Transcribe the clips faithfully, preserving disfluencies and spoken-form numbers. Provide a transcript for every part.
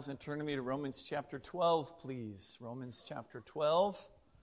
Bibles and turn to me to Romans chapter twelve, please. Romans chapter twelve.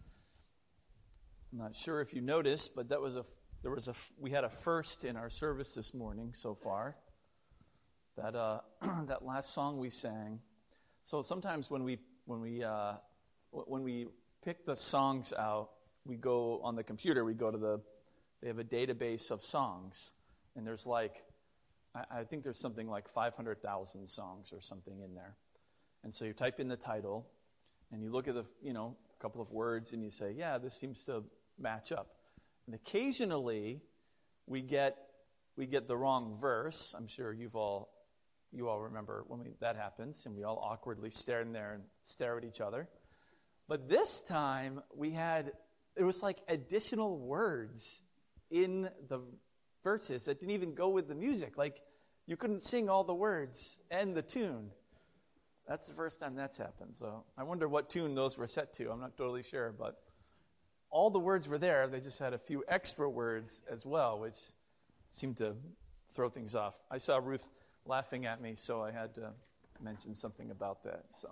I'm not sure if you noticed, but that was a there was a we had a first in our service this morning so far. That uh, that last song we sang. So sometimes when we when we uh, when we pick the songs out, we go on the computer. We go to the they have a database of songs, and there's like. I think there's something like five hundred thousand songs or something in there. And so you type in the title, and you look at the, you know, a couple of words, and you say, yeah, this seems to match up. And occasionally, we get we get the wrong verse. I'm sure you've all you all remember when we, that happens, and we all awkwardly stare in there and stare at each other. But this time, we had, it was like additional words in the verses that didn't even go with the music. Like, you couldn't sing all the words and the tune. That's the first time that's happened. So I wonder what tune those were set to. I'm not totally sure, but all the words were there. They just had a few extra words as well, which seemed to throw things off. I saw Ruth laughing at me, so I had to mention something about that. So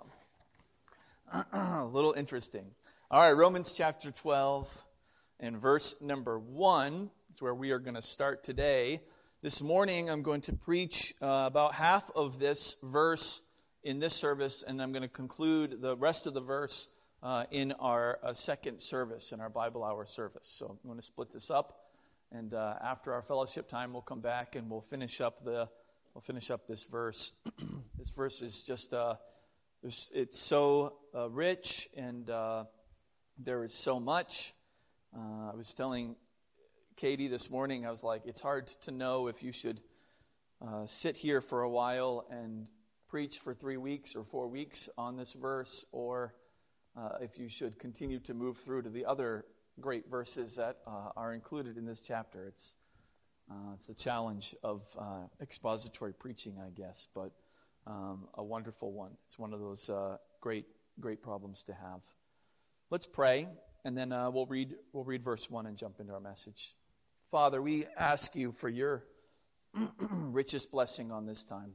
a little interesting. All right, Romans chapter twelve and verse number one. That's where we are going to start today. This morning, I'm going to preach uh, about half of this verse in this service, and I'm going to conclude the rest of the verse uh, in our uh, second service, in our Bible Hour service. So I'm going to split this up, and uh, after our fellowship time, we'll come back and we'll finish up the we'll finish up this verse. This verse is just uh, it's so uh, rich, and uh, there is so much. Uh, I was telling Katie this morning, I was like, it's hard to know if you should uh, sit here for a while and preach for three weeks or four weeks on this verse, or uh, if you should continue to move through to the other great verses that uh, are included in this chapter. It's uh, it's a challenge of uh, expository preaching, I guess, but um, a wonderful one. It's one of those uh, great great problems to have. Let's pray, and then uh, we'll read we'll read verse one and jump into our message. Father, we ask you for your richest blessing on this time.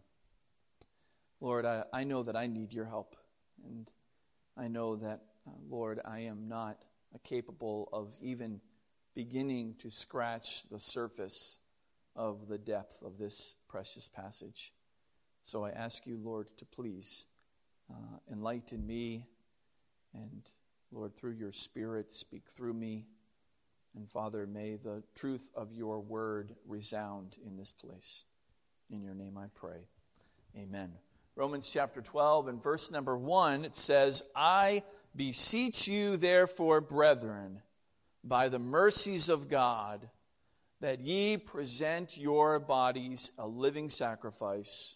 Lord, I, I know that I need your help. And I know that, uh, Lord, I am not uh, capable of even beginning to scratch the surface of the depth of this precious passage. So I ask you, Lord, to please uh, enlighten me. And, Lord, through your Spirit, speak through me. And Father, may the truth of your word resound in this place. In your name I pray. Amen. Romans chapter twelve and verse number one, it says, I beseech you therefore, brethren, by the mercies of God, that ye present your bodies a living sacrifice,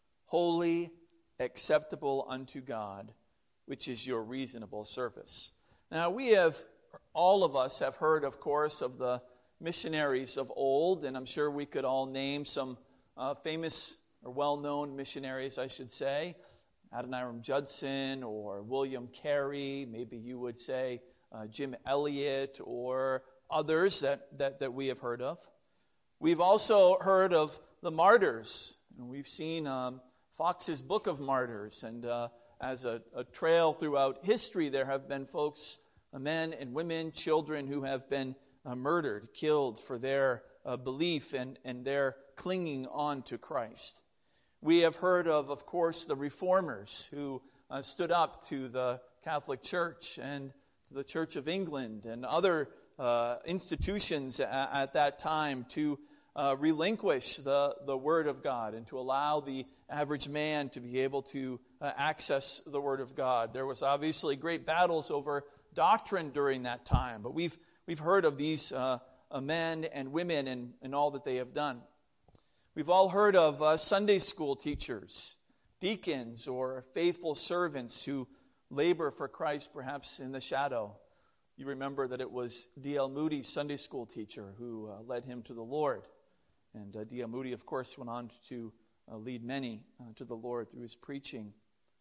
holy, acceptable unto God, which is your reasonable service. Now we have All of us have heard, of course, of the missionaries of old, and I'm sure we could all name some uh, famous or well-known missionaries, I should say. Adoniram Judson or William Carey, maybe you would say uh, Jim Elliot or others that, that, that we have heard of. We've also heard of the martyrs. And we've seen um, Fox's Book of Martyrs, and uh, as a, a trail throughout history, there have been folks, men and women, children who have been uh, murdered, killed for their uh, belief and, and their clinging on to Christ. We have heard of, of course, the reformers who uh, stood up to the Catholic Church and to the Church of England and other uh, institutions at, at that time to uh, relinquish the, the Word of God and to allow the average man to be able to uh, access the Word of God. There was obviously great battles over doctrine during that time, but we've we've heard of these uh, uh, men and women and, and all that they have done. We've all heard of uh, Sunday school teachers, deacons, or faithful servants who labor for Christ perhaps in the shadow. You remember that it was D L Moody's Sunday school teacher who uh, led him to the Lord. And uh, D L Moody, of course, went on to uh, lead many uh, to the Lord through his preaching.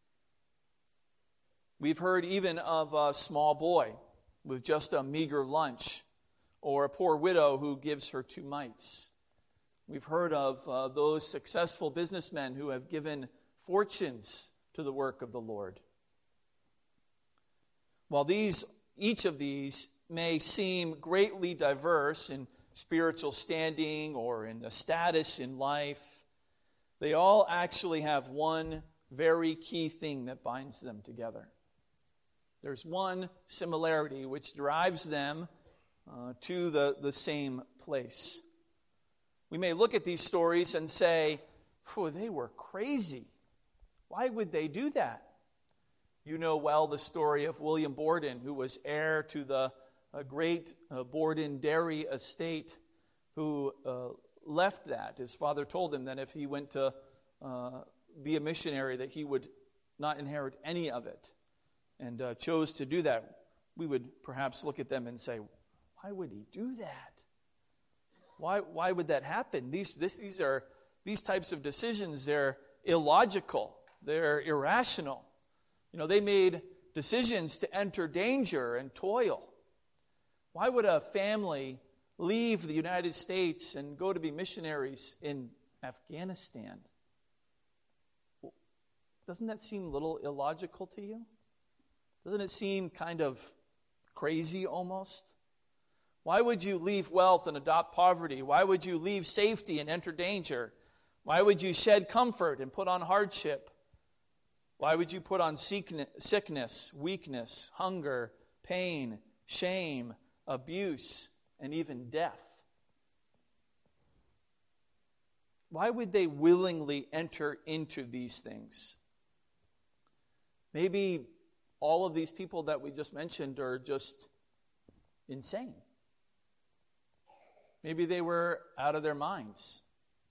We've heard even of a small boy with just a meager lunch, or a poor widow who gives her two mites. We've heard of uh, those successful businessmen who have given fortunes to the work of the Lord. While these, each of these may seem greatly diverse in spiritual standing or in the status in life, they all actually have one very key thing that binds them together. There's one similarity which drives them uh, to the, the same place. We may look at these stories and say, "Phew, they were crazy. Why would they do that?" You know well the story of William Borden, who was heir to the uh, great uh, Borden dairy estate, who uh, left that. His father told him that if he went to uh, be a missionary, that he would not inherit any of it, and uh, chose to do that. We would perhaps look at them and say, why would he do that? Why why would that happen? These this, these are these types of decisions, they're illogical, they're irrational. You know, they made decisions to enter danger and toil. Why would a family leave the United States and go to be missionaries in Afghanistan? Doesn't that seem a little illogical to you? Doesn't it seem kind of crazy almost? Why would you leave wealth and adopt poverty? Why would you leave safety and enter danger? Why would you shed comfort and put on hardship? Why would you put on sickness, weakness, hunger, pain, shame, abuse, and even death? Why would they willingly enter into these things? Maybe all of these people that we just mentioned are just insane. Maybe they were out of their minds.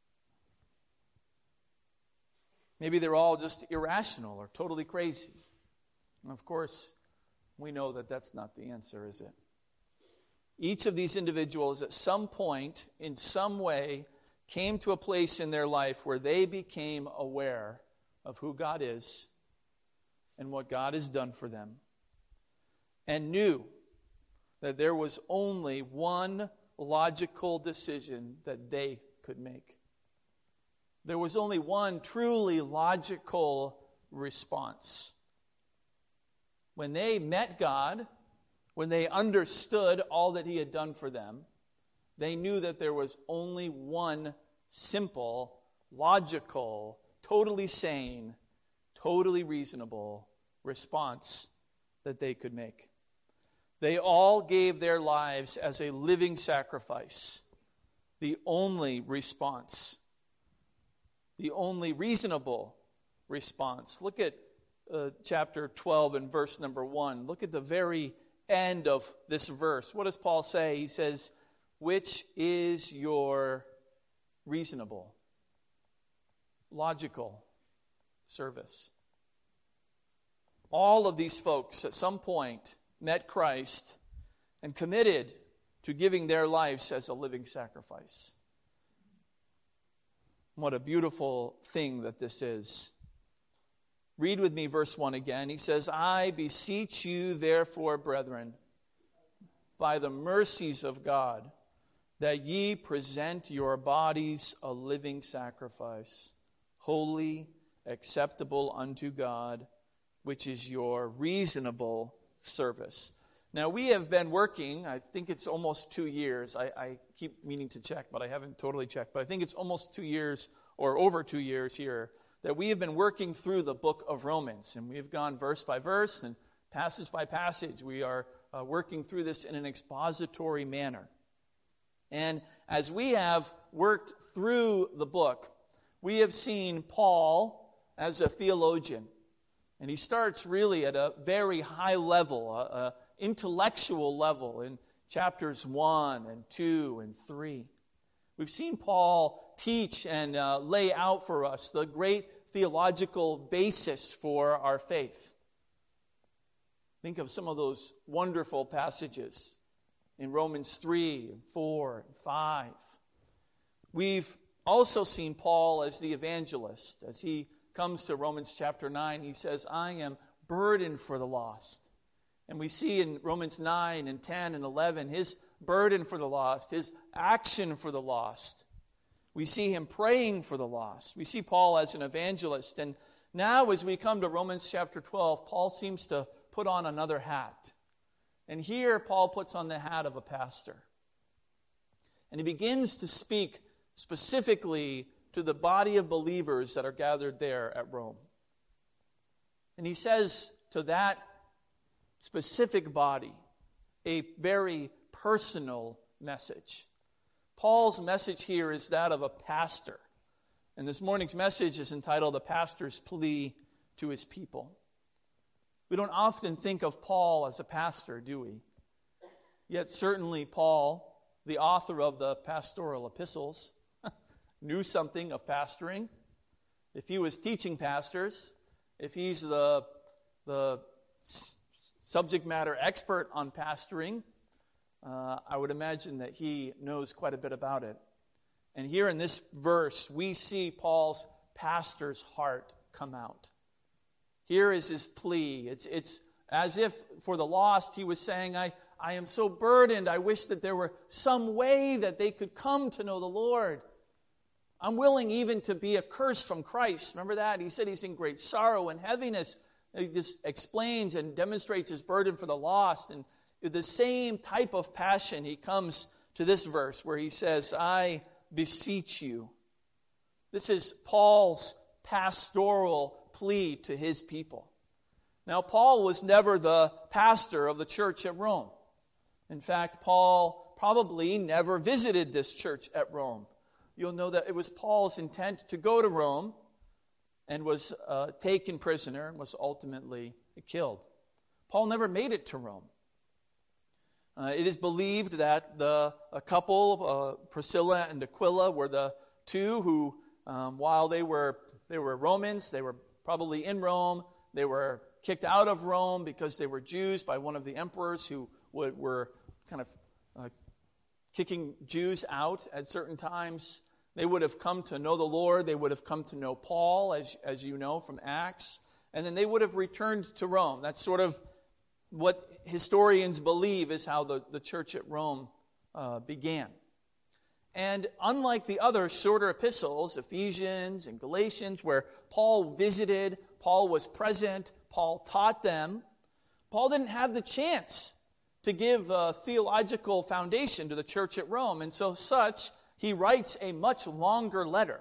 Maybe they're all just irrational or totally crazy. And of course, we know that that's not the answer, is it? Each of these individuals at some point, in some way, came to a place in their life where they became aware of who God is and what God has done for them, and knew that there was only one logical decision that they could make. There was only one truly logical response. When they met God, when they understood all that He had done for them, they knew that there was only one simple, logical, totally sane, totally reasonable response that they could make. They all gave their lives as a living sacrifice, the only response, the only reasonable response. Look at uh, chapter twelve and verse number one. Look at the very end of this verse. What does Paul say? He says, which is your reasonable, logical service. All of these folks at some point met Christ and committed to giving their lives as a living sacrifice. What a beautiful thing that this is. Read with me verse one again. He says, I beseech you, therefore, brethren, by the mercies of God, that ye present your bodies a living sacrifice, holy, acceptable unto God, which is your reasonable service. Now, we have been working, I think it's almost two years. I, I keep meaning to check, but I haven't totally checked. But I think it's almost two years or over two years here that we have been working through the book of Romans. And we have gone verse by verse and passage by passage. We are uh, working through this in an expository manner. And as we have worked through the book, we have seen Paul as a theologian. And he starts really at a very high level, a, a intellectual level in chapters one and two and three. We've seen Paul teach and uh, lay out for us the great theological basis for our faith. Think of some of those wonderful passages in Romans three and four and five. We've also seen Paul as the evangelist. As he comes to Romans chapter nine, he says, I am burdened for the lost. And we see in Romans nine and ten and eleven his burden for the lost, his action for the lost. We see him praying for the lost. We see Paul as an evangelist. And Now, as we come to Romans chapter twelve, Paul seems to put on another hat. And here, Paul puts on the hat of a pastor. And he begins to speak specifically to the body of believers that are gathered there at Rome. And he says to that specific body a very personal message. Paul's message here is that of a pastor. And this morning's message is entitled "A Pastor's Plea to His People." We don't often think of Paul as a pastor, do we? Yet certainly Paul, the author of the pastoral epistles, knew something of pastoring. If he was teaching pastors, if he's the, the subject matter expert on pastoring, uh, I would imagine that he knows quite a bit about it. And here in this verse, we see Paul's pastor's heart come out. Here is his plea. It's, it's as if for the lost he was saying, I, I am so burdened. I wish that there were some way that they could come to know the Lord. I'm willing even to be accursed from Christ. Remember that? He said he's in great sorrow and heaviness. He just explains and demonstrates his burden for the lost. And with the same type of passion, he comes to this verse where he says, I beseech you. This is Paul's pastoral plea to his people. Now, Paul was never the pastor of the church at Rome. In fact, Paul probably never visited this church at Rome. You'll know that it was Paul's intent to go to Rome and was uh, taken prisoner and was ultimately killed. Paul never made it to Rome. Uh, it is believed that the a couple, uh, Priscilla and Aquila, were the two who, um, while they were they were Romans, they were probably in Rome. They were kicked out of Rome because they were Jews by one of the emperors who would, were kind of uh, kicking Jews out at certain times. They would have come to know the Lord. They would have come to know Paul, as, as you know from Acts. And then they would have returned to Rome. That's sort of what historians believe is how the, the church at Rome uh, began. And unlike the other shorter epistles, Ephesians and Galatians, where Paul visited, Paul was present, Paul taught them, Paul didn't have the chance to give a theological foundation to the church at Rome. And so such, he writes a much longer letter.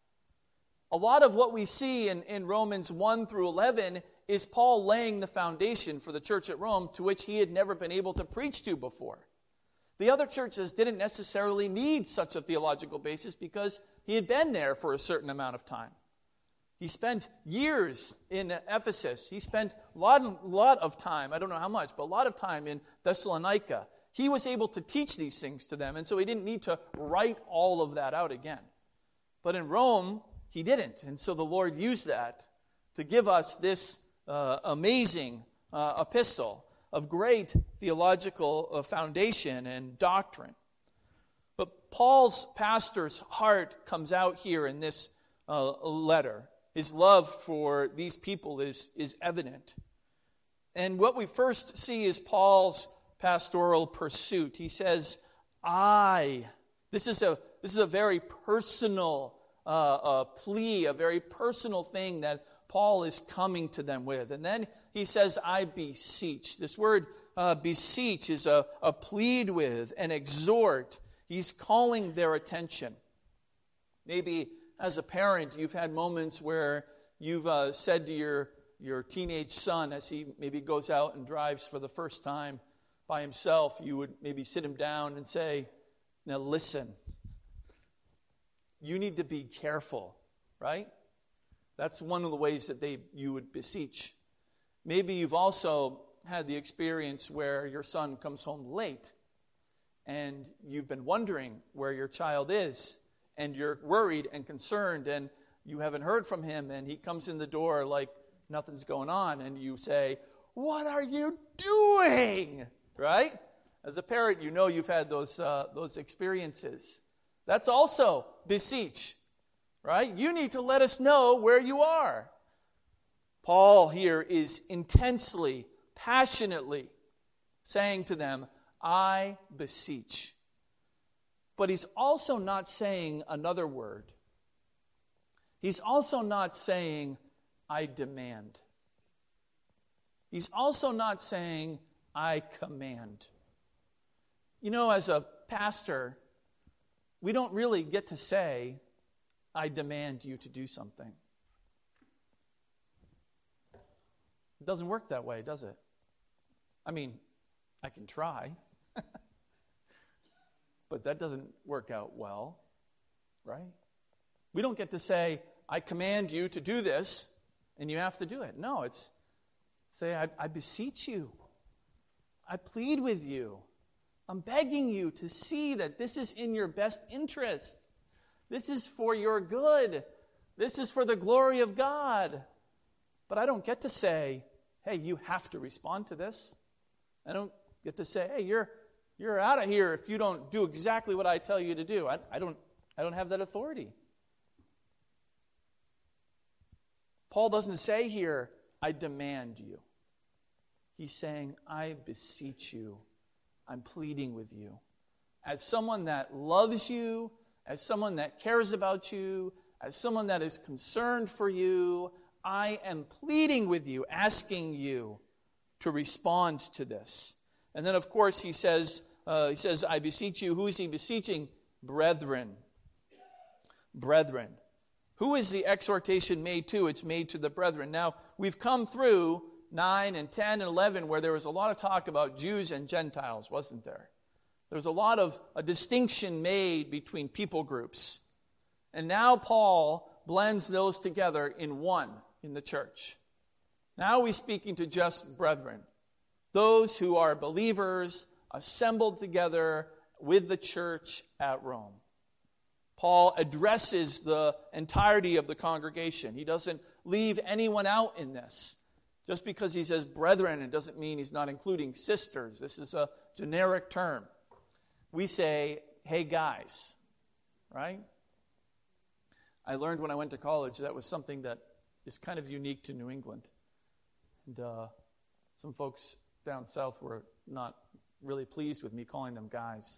A lot of what we see in, in Romans one through eleven is Paul laying the foundation for the church at Rome, to which he had never been able to preach to before. The other churches didn't necessarily need such a theological basis because he had been there for a certain amount of time. He spent years in Ephesus. He spent a lot, lot of time, I don't know how much, but a lot of time in Thessalonica. He was able to teach these things to them, and so he didn't need to write all of that out again. But in Rome, he didn't, and so the Lord used that to give us this uh, amazing uh, epistle of great theological uh, foundation and doctrine. But Paul's pastor's heart comes out here in this uh, letter. His love for these people is, is evident. And what we first see is Paul's pastoral pursuit. He says, I. This is a, this is a very personal uh, uh, plea, a very personal thing that Paul is coming to them with. And then he says, I beseech. This word uh, beseech is a, a plead with, an exhort. He's calling their attention. Maybe as a parent, you've had moments where you've uh, said to your, your teenage son, as he maybe goes out and drives for the first time by himself, you would maybe sit him down and say, now listen, you need to be careful, right? That's one of the ways that they you would beseech. Maybe you've also had the experience where your son comes home late and you've been wondering where your child is and you're worried and concerned and you haven't heard from him and he comes in the door like nothing's going on and you say, what are you doing? Right? As a parent, you know you've had those uh, those experiences. That's also beseech. Right? You need to let us know where you are. Paul here is intensely, passionately saying to them, I beseech. But he's also not saying another word. He's also not saying, I demand. He's also not saying, I command. You know, as a pastor, we don't really get to say, I demand you to do something. It doesn't work that way, does it? I mean, I can try, but that doesn't work out well, right? We don't get to say, I command you to do this, and you have to do it. No, it's say, I, I beseech you. I plead with you. I'm begging you to see that this is in your best interest. This is for your good. This is for the glory of God. But I don't get to say, hey, you have to respond to this. I don't get to say, hey, you're you're out of here if you don't do exactly what I tell you to do. I, I don't I don't have that authority. Paul doesn't say here, I demand you. He's saying, I beseech you. I'm pleading with you. As someone that loves you, as someone that cares about you, as someone that is concerned for you, I am pleading with you, asking you to respond to this. And then, of course, he says, uh, he says, I beseech you. Who is he beseeching? Brethren. Brethren. Who is the exhortation made to? It's made to the brethren. Now, we've come through nine and ten and eleven where there was a lot of talk about Jews and Gentiles, wasn't there? There was a lot of a distinction made between people groups. And now Paul blends those together in one in the church. Now he's speaking to just brethren, those who are believers assembled together with the church at Rome. Paul addresses the entirety of the congregation. He doesn't leave anyone out in this. Just because he says brethren, it doesn't mean he's not including sisters. This is a generic term. We say, hey guys, right? I learned when I went to college that was something that is kind of unique to New England. And uh, some folks down south were not really pleased with me calling them guys.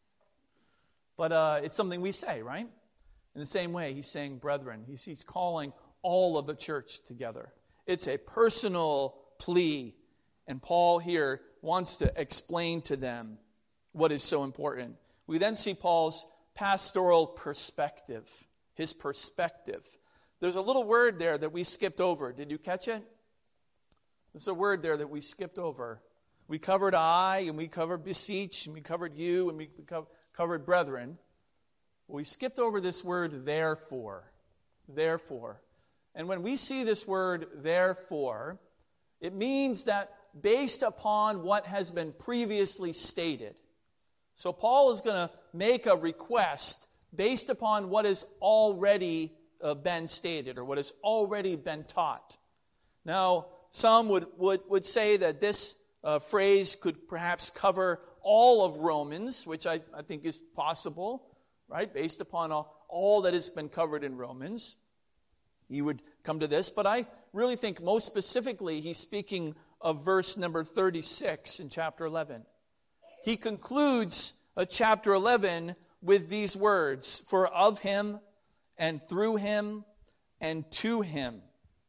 But uh, it's something we say, right? In the same way, he's saying brethren. He's, he's calling all of the church together. It's a personal plea. And Paul here wants to explain to them what is so important. We then see Paul's pastoral perspective. His perspective. There's a little word there that we skipped over. Did you catch it? There's a word there that we skipped over. We covered I, and we covered beseech, and we covered you, and we covered brethren. We skipped over this word therefore. Therefore. And when we see this word therefore, it means that based upon what has been previously stated. So Paul is going to make a request based upon what has already uh, been stated or what has already been taught. Now, some would, would, would say that this uh, phrase could perhaps cover all of Romans, which I, I think is possible, right, based upon all, all that has been covered in Romans. He would come to this, but I really think most specifically he's speaking of verse number thirty-six in chapter eleven. He concludes uh, chapter eleven with these words, for of him and through him and to him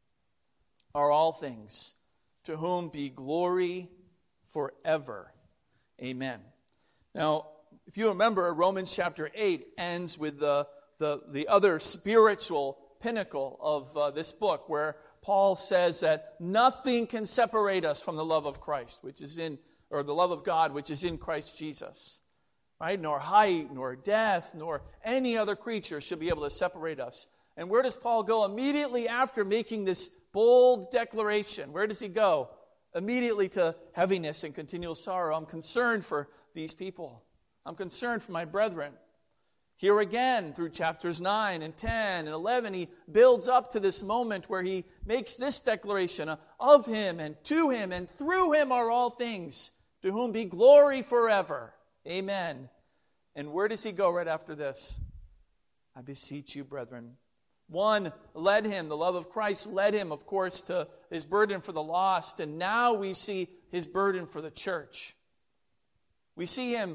are all things, to whom be glory forever. Amen. Now, if you remember, Romans chapter eight ends with the, the, the other spiritual pinnacle of uh, this book, where Paul says that nothing can separate us from the love of Christ, which is in, or the love of God, which is in Christ Jesus. Right? Nor height, nor death, nor any other creature should be able to separate us. And where does Paul go immediately after making this bold declaration? Where does he go? Immediately to heaviness and continual sorrow. I'm concerned for these people. I'm concerned for my brethren. Here again, through chapters nine and ten and eleven, he builds up to this moment where he makes this declaration, of him and to him and through him are all things, to whom be glory forever. Amen. And where does he go right after this? I beseech you, brethren. One led him, the love of Christ led him, of course, to his burden for the lost. And now we see his burden for the church. We see him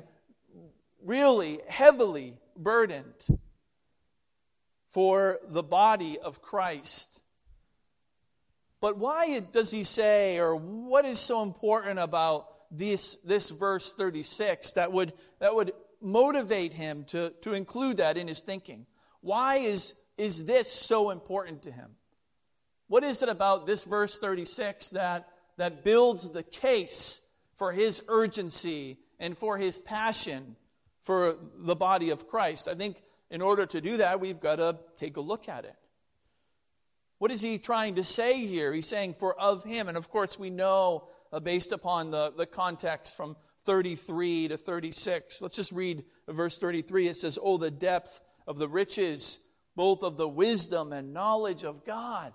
really heavily burdened for the body of Christ. But why does he say, or what is so important about this, this verse thirty-six that would, that would motivate him to, to include that in his thinking? Why is, is this so important to him? What is it about this verse thirty-six that, that builds the case for his urgency and for his passion for the body of Christ? I think in order to do that, we've got to take a look at it. What is he trying to say here? He's saying, for of him. And of course, we know, uh, based upon the, the context from thirty-three to thirty-six. Let's just read verse thirty-three. It says, "Oh, the depth of the riches, both of the wisdom and knowledge of God."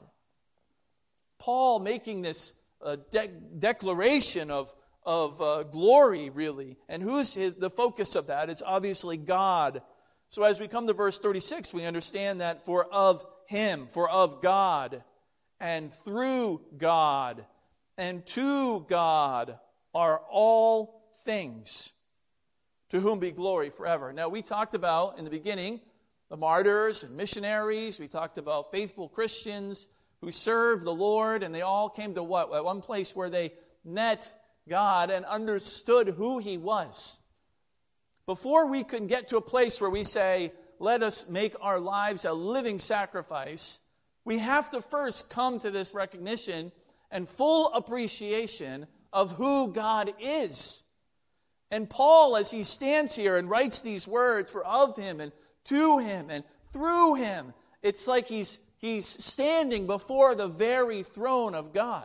Paul making this uh, de- declaration of, of uh, glory, really. And who's his, the focus of that? It's obviously God. So as we come to verse thirty-six, we understand that for of him, for of God, and through God, and to God are all things, to whom be glory forever. Now, we talked about, in the beginning, the martyrs and missionaries. We talked about faithful Christians who served the Lord, and they all came to what? At one place where they met God and understood who He was. Before we can get to a place where we say, let us make our lives a living sacrifice, we have to first come to this recognition and full appreciation of who God is. And Paul, as he stands here and writes these words for of him and to him and through him, it's like he's, he's standing before the very throne of God.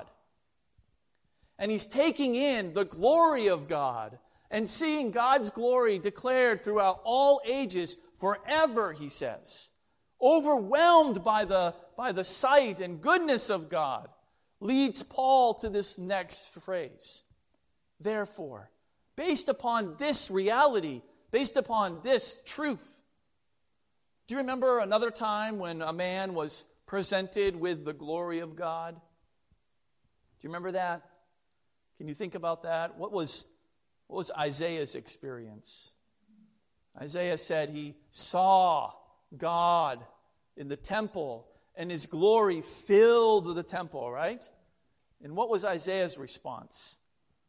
And he's taking in the glory of God and seeing God's glory declared throughout all ages forever, he says. Overwhelmed by the, by the sight and goodness of God, leads Paul to this next phrase. Therefore, based upon this reality, based upon this truth. Do you remember another time when a man was presented with the glory of God? Do you remember that? Can you think about that? What was, what was Isaiah's experience? Isaiah said he saw God in the temple, and His glory filled the temple, right? And what was Isaiah's response?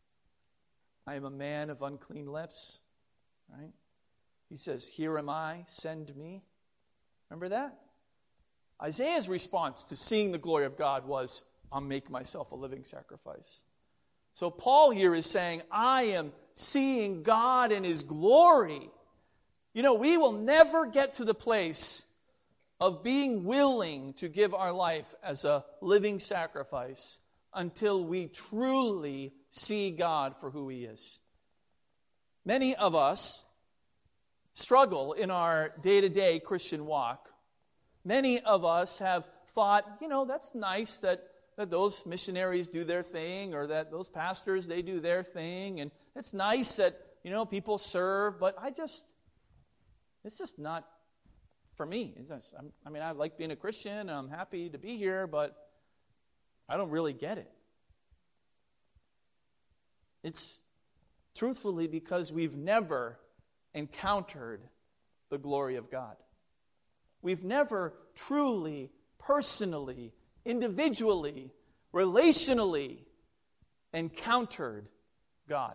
I am a man of unclean lips, right? He says, here am I, send me. Remember that? Isaiah's response to seeing the glory of God was, I'll make myself a living sacrifice. So Paul here is saying, I am seeing God in His glory. You know, we will never get to the place of being willing to give our life as a living sacrifice until we truly see God for who He is. Many of us struggle in our day-to-day Christian walk. Many of us have thought, you know, that's nice that, that those missionaries do their thing, or that those pastors, they do their thing, and it's nice that, you know, people serve, but I just, it's just not for me. It's just, I'm, I mean, I like being a Christian, and I'm happy to be here, but I don't really get it. It's truthfully because we've never encountered the glory of God. We've never truly, personally, individually, relationally encountered God.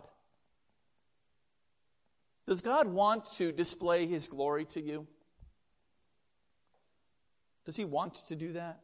Does God want to display His glory to you? Does He want to do that?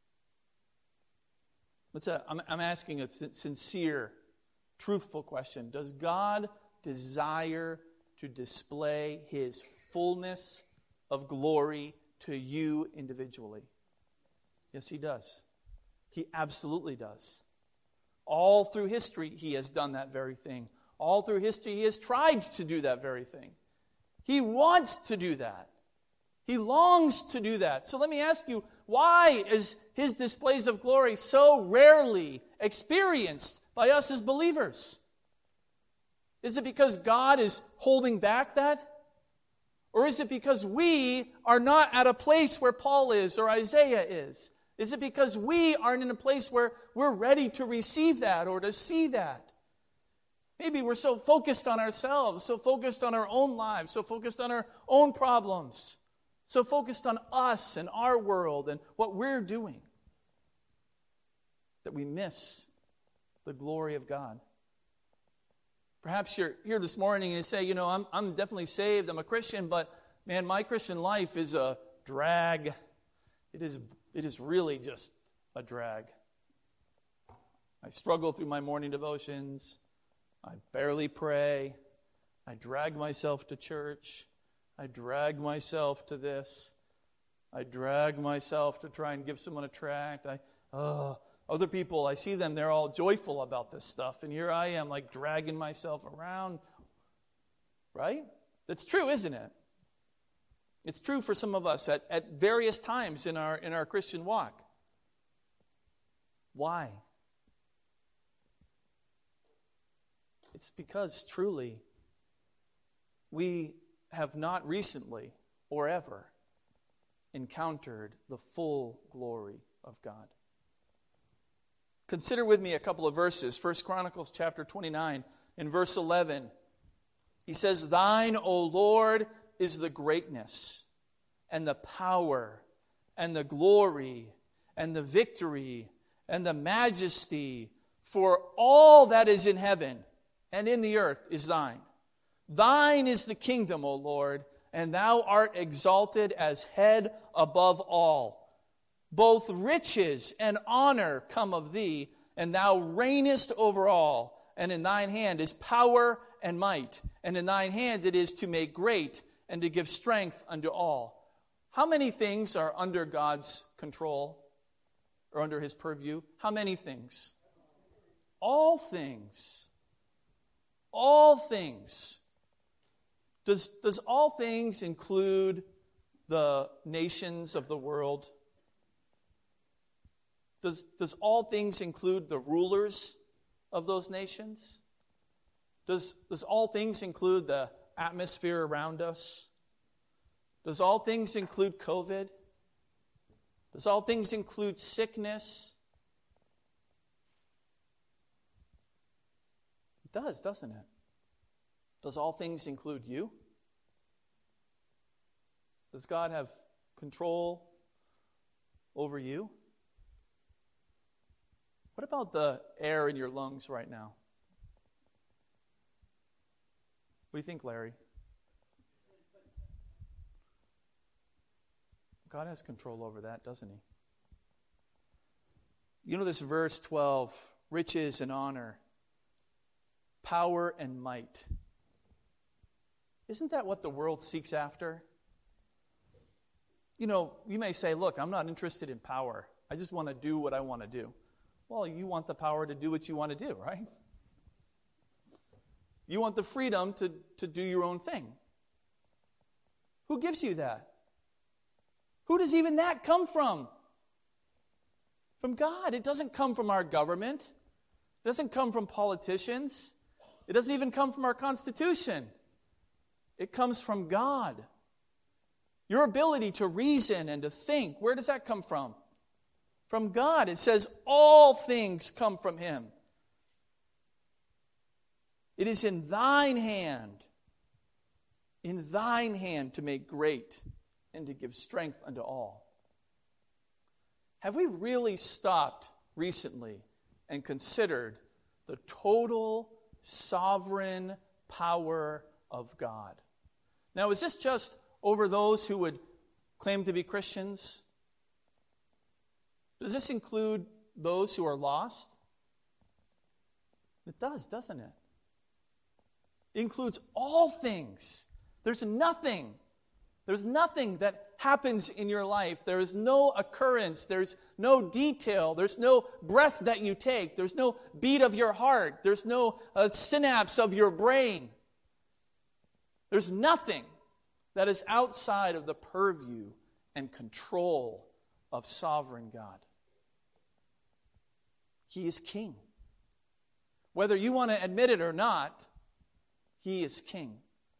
Let's, uh, I'm, I'm asking a sincere, truthful question. Does God desire to display His fullness of glory to you individually? Yes, He does. He absolutely does. All through history, He has done that very thing. All through history, He has tried to do that very thing. He wants to do that. He longs to do that. So let me ask you, why is His displays of glory so rarely experienced by us as believers? Is it because God is holding back that? Or is it because we are not at a place where Paul is or Isaiah is? Is it because we aren't in a place where we're ready to receive that or to see that? Maybe we're so focused on ourselves, so focused on our own lives, so focused on our own problems, so focused on us and our world and what we're doing, that that we miss the glory of God. Perhaps you're here this morning and you say, you know, I'm I'm definitely saved, I'm a Christian, but man, my Christian life is a drag. It is it is really just a drag. I struggle through my morning devotions. I barely pray. I drag myself to church. I drag myself to this. I drag myself to try and give someone a tract. I, oh, other people, I see them, they're all joyful about this stuff. And here I am, like, dragging myself around. Right? That's true, isn't it? It's true for some of us at, at various times in our in our Christian walk. Why? It's because truly we have not recently or ever encountered the full glory of God. Consider with me a couple of verses. First Chronicles chapter twenty-nine, in verse eleven. He says, "Thine, O Lord, is the greatness and the power and the glory and the victory and the majesty, for all that is in heaven and in the earth is thine. Thine is the kingdom, O Lord, and thou art exalted as head above all. Both riches and honor come of thee, and thou reignest over all. And in thine hand is power and might, and in thine hand it is to make great and to give strength unto all." How many things are under God's control or under his purview? How many things? All things. All things. Does, does all things include the nations of the world? Does, does all things include the rulers of those nations? Does, does all things include the atmosphere around us? Does all things include COVID? Does all things include sickness? It does, doesn't it? Does all things include you? Does God have control over you? What about the air in your lungs right now? What do you think, Larry? God has control over that, doesn't he? You know this verse twelve, riches and honor, power and might. Isn't that what the world seeks after? You know, you may say, look, I'm not interested in power. I just want to do what I want to do. Well, you want the power to do what you want to do, right? You want the freedom to, to do your own thing. Who gives you that? Who does even that come from? From God. It doesn't come from our government. It doesn't come from politicians. It doesn't even come from our Constitution. It comes from God. Your ability to reason and to think, where does that come from? From God. It says all things come from him. It is in thine hand, in thine hand to make great and to give strength unto all. Have we really stopped recently and considered the total sovereign power of God? Now, is this just over those who would claim to be Christians? Does this include those who are lost? It does, doesn't it? It includes all things. There's nothing There's nothing that happens in your life. There is no occurrence. There's no detail. There's no breath that you take. There's no beat of your heart. There's no uh, synapse of your brain. There's nothing that is outside of the purview and control of sovereign God. He is king. Whether you want to admit it or not, he is king.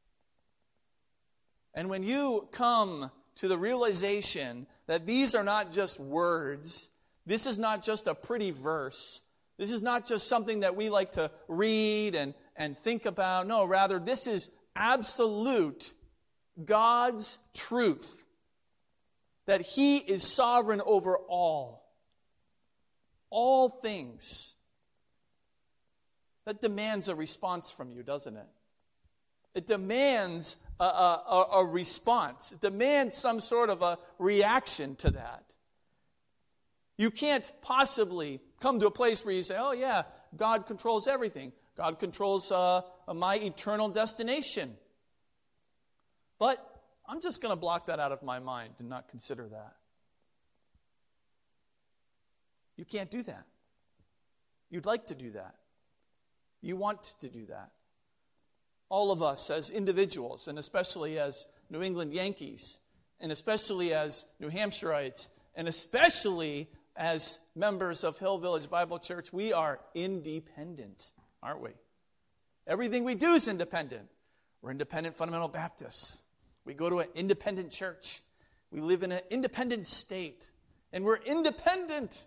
And when you come to the realization that these are not just words, this is not just a pretty verse, this is not just something that we like to read and, and think about. No, rather, this is absolute God's truth, that he is sovereign over all. all things. That demands a response from you, doesn't it? It demands a, a, a response. It demands some sort of a reaction to that. You can't possibly come to a place where you say, oh yeah, God controls everything. God controls uh, my eternal destination. But I'm just going to block that out of my mind and not consider that. You can't do that. You'd like to do that. You want to do that. All of us as individuals, and especially as New England Yankees, and especially as New Hampshireites, and especially as members of Hill Village Bible Church, we are independent, aren't we? Everything we do is independent. We're independent fundamental Baptists. We go to an independent church. We live in an independent state. And we're independent.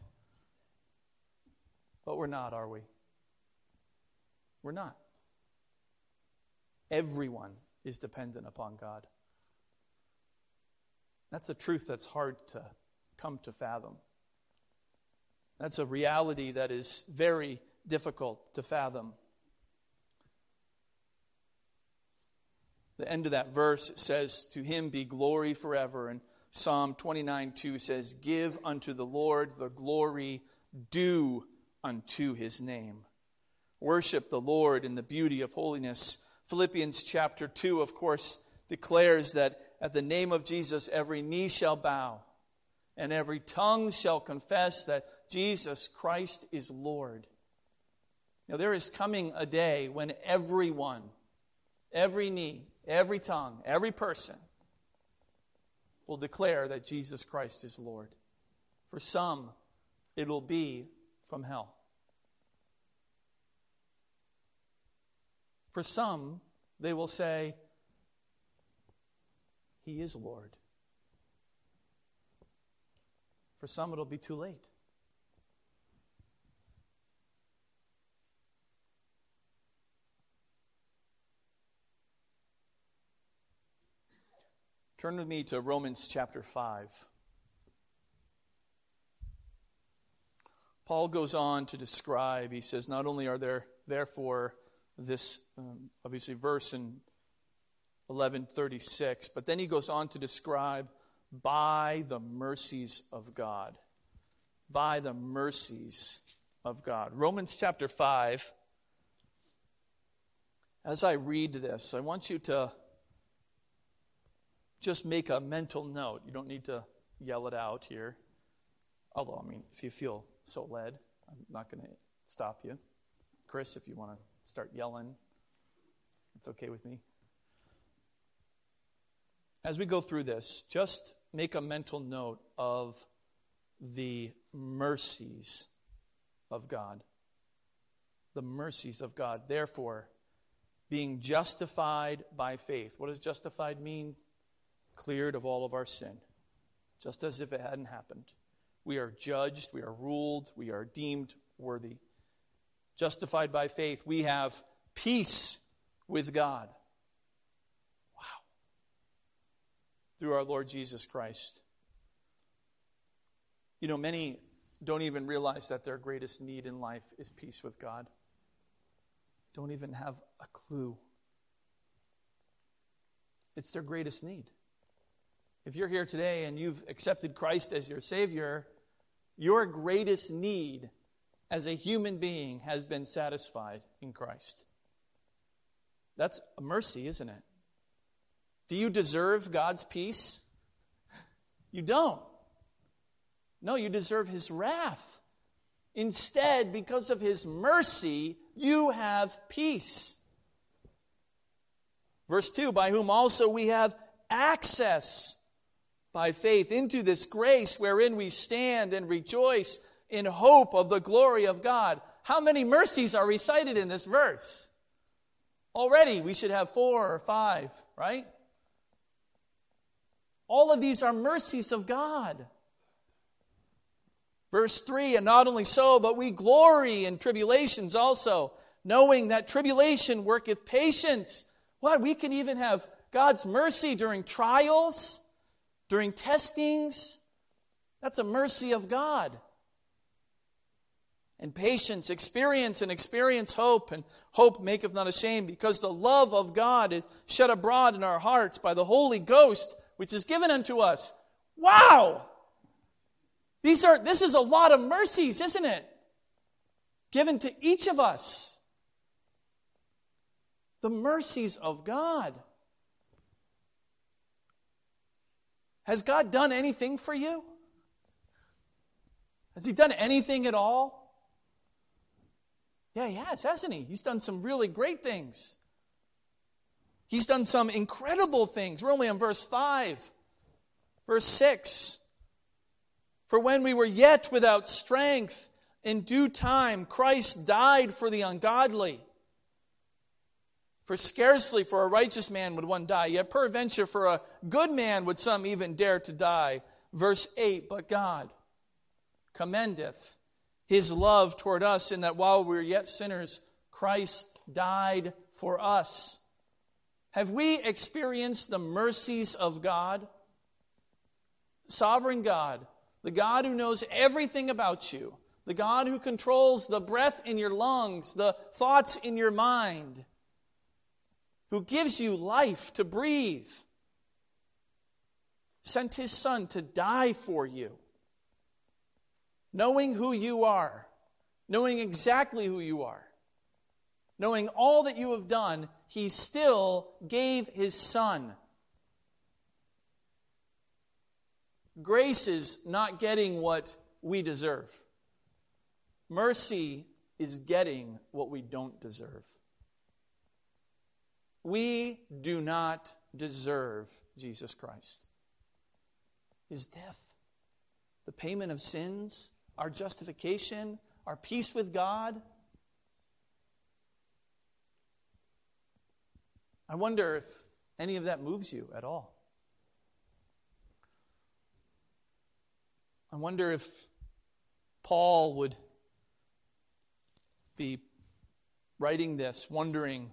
But we're not, are we? We're not. Everyone is dependent upon God. That's a truth that's hard to come to fathom. That's a reality that is very difficult to fathom. The end of that verse says, to him be glory forever. And Psalm twenty-nine two says, give unto the Lord the glory due unto his name. Worship the Lord in the beauty of holiness. Philippians chapter two, of course, declares that at the name of Jesus every knee shall bow and every tongue shall confess that Jesus Christ is Lord. Now there is coming a day when everyone, every knee, every tongue, every person will declare that Jesus Christ is Lord. For some, it will be from hell. For some, they will say, he is Lord. For some, it'll be too late. Turn with me to Romans chapter five. Paul goes on to describe, he says, not only are there, therefore, this um, obviously verse in eleven thirty-six, but then he goes on to describe by the mercies of God. By the mercies of God. Romans chapter five. As I read this, I want you to just make a mental note. You don't need to yell it out here. Although, I mean, if you feel so led, I'm not going to stop you. Chris, if you want to start yelling, it's okay with me. As we go through this, just make a mental note of the mercies of God. The mercies of God. Therefore, being justified by faith. What does justified mean? Cleared of all of our sin. Just as if it hadn't happened. We are judged, we are ruled, we are deemed worthy. Justified by faith, we have peace with God. Wow. Through our Lord Jesus Christ. You know, many don't even realize that their greatest need in life is peace with God. Don't even have a clue. It's their greatest need. If you're here today and you've accepted Christ as your Savior, your greatest need as a human being has been satisfied in Christ. That's a mercy, isn't it? Do you deserve God's peace? You don't. No, you deserve His wrath. Instead, because of His mercy, you have peace. Verse two, by whom also we have access by faith into this grace wherein we stand and rejoice in hope of the glory of God. How many mercies are recited in this verse? Already we should have four or five, right? All of these are mercies of God. Verse three, and not only so, but we glory in tribulations also, knowing that tribulation worketh patience. What? We can even have God's mercy during trials, during testings. That's a mercy of God. and patience, experience and experience hope, and hope maketh not ashamed, because the love of God is shed abroad in our hearts by the Holy Ghost, which is given unto us. Wow! These are this is a lot of mercies, isn't it? Given to each of us. The mercies of God. Has God done anything for you? Has He done anything at all? Yeah, He has, hasn't He? He's done some really great things. He's done some incredible things. We're only on verse five. Verse six. For when we were yet without strength, in due time Christ died for the ungodly. For scarcely for a righteous man would one die, yet peradventure for a good man would some even dare to die. Verse eight, but God commendeth His love toward us, in that while we were yet sinners, Christ died for us. Have we experienced the mercies of God? Sovereign God, the God who knows everything about you, the God who controls the breath in your lungs, the thoughts in your mind, who gives you life to breathe, sent His Son to die for you. Knowing who you are, knowing exactly who you are, knowing all that you have done, He still gave His Son. Grace is not getting what we deserve. Mercy is getting what we don't deserve. We do not deserve Jesus Christ. His death, the payment of sins, our justification, our peace with God. I wonder if any of that moves you at all. I wonder if Paul would be writing this, wondering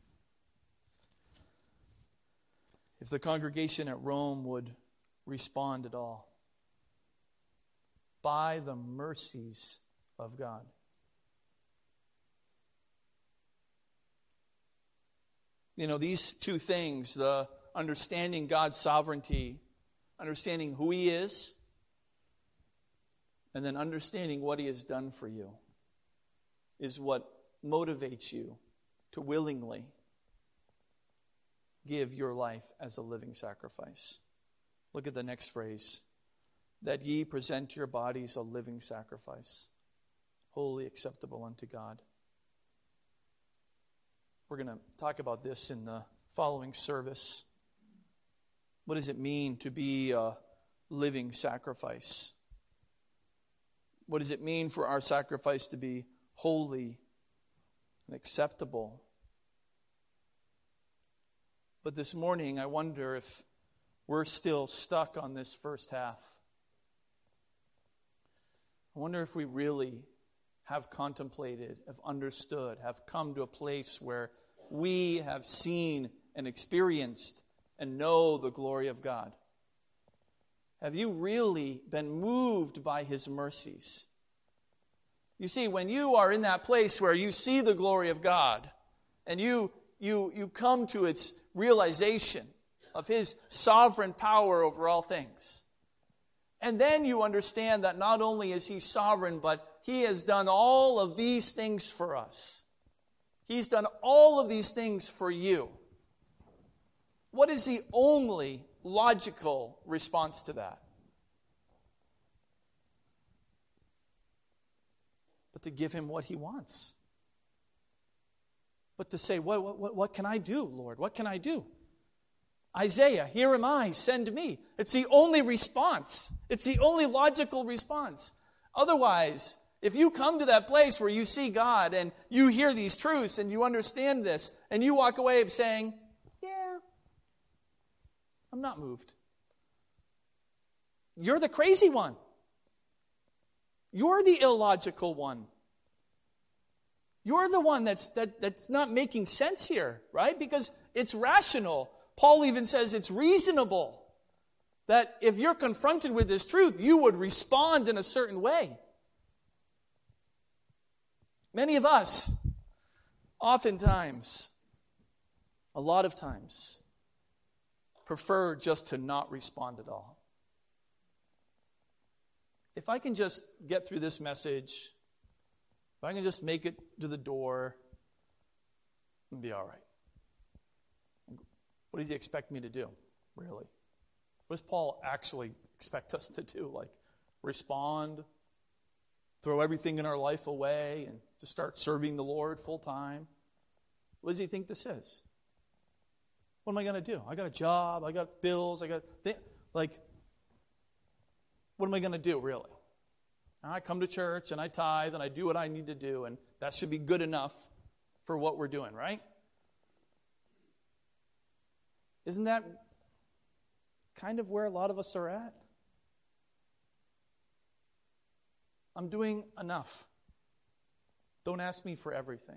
if the congregation at Rome would respond at all. By the mercies of God. You know, these two things, the understanding God's sovereignty, understanding who He is, and then understanding what He has done for you, is what motivates you to willingly give your life as a living sacrifice. Look at the next phrase. That ye present your bodies a living sacrifice, wholly acceptable unto God. We're going to talk about this in the following service. What does it mean to be a living sacrifice? What does it mean for our sacrifice to be holy and acceptable? But this morning, I wonder if we're still stuck on this first half. I wonder if we really have contemplated, have understood, have come to a place where we have seen and experienced and know the glory of God. Have you really been moved by His mercies? You see, when you are in that place where you see the glory of God and you, you, you come to its realization of His sovereign power over all things, and then you understand that not only is He sovereign, but He has done all of these things for us. He's done all of these things for you. What is the only logical response to that? But to give Him what He wants. But to say, what, what, what can I do, Lord? What can I do? Isaiah, here am I, send me. It's the only response. It's the only logical response. Otherwise, if you come to that place where you see God and you hear these truths and you understand this and you walk away saying, yeah, I'm not moved. You're the crazy one. You're the illogical one. You're the one that's that, that's not making sense here, right? Because it's rational. Paul even says it's reasonable that if you're confronted with this truth, you would respond in a certain way. Many of us, oftentimes, a lot of times, prefer just to not respond at all. If I can just get through this message, if I can just make it to the door, it'll be all right. What does he expect me to do, really? What does Paul actually expect us to do? Like, respond, throw everything in our life away, and just start serving the Lord full time? What does he think this is? What am I going to do? I got a job, I got bills, I got th- like, what am I going to do, really? I come to church and I tithe and I do what I need to do, and that should be good enough for what we're doing, right? Isn't that kind of where a lot of us are at? I'm doing enough. Don't ask me for everything.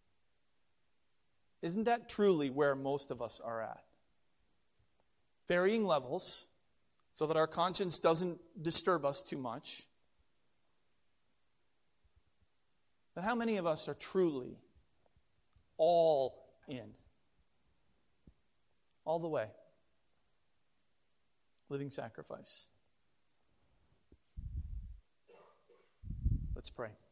Isn't that truly where most of us are at? Varying levels, so that our conscience doesn't disturb us too much. But how many of us are truly all in? All the way. Living sacrifice. Let's pray.